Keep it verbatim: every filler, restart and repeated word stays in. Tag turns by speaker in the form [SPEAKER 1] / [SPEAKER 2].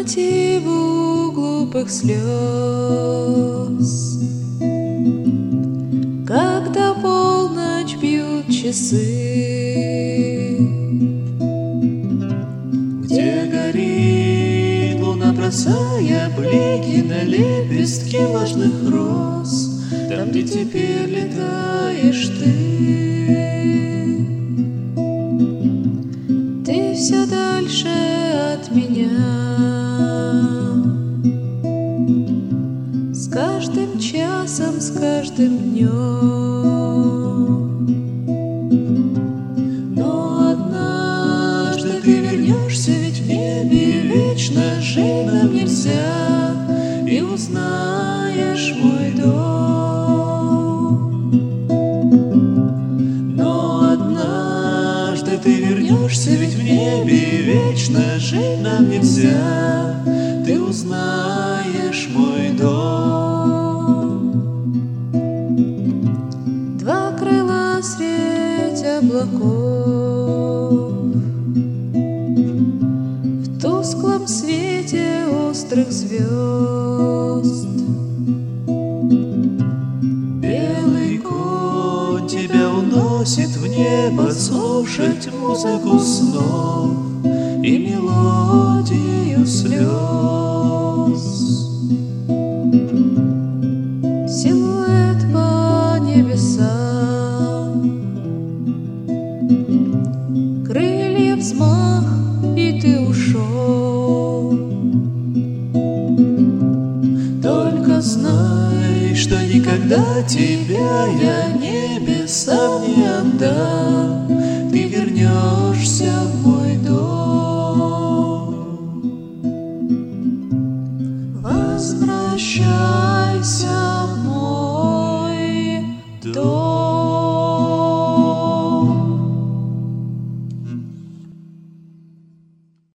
[SPEAKER 1] мотиву глупых слез. Когда полночь бьют часы, где горит луна, бросая блики на лепестки влажных роз, там, где теперь летаешь ты. Ты все дальше от меня, с каждым часом, с каждым днем. Но однажды ты вернешься, ведь в небе вечно жить нам нельзя, и узнаешь мой дом. Но однажды ты вернешься, ведь в небе вечно жить нам нельзя, ты узнаешь мой дом. Два крыла средь облаков, в тусклом свете острых звезд. Белый конь тебя уносит в небо слушать музыку снов и мелодию слез. Силуэт по небесам, крылья взмах, и ты ушел. Только знай, что никогда тебя я небесам не отдам. Ты вернешься в мой дом. Возвращайся.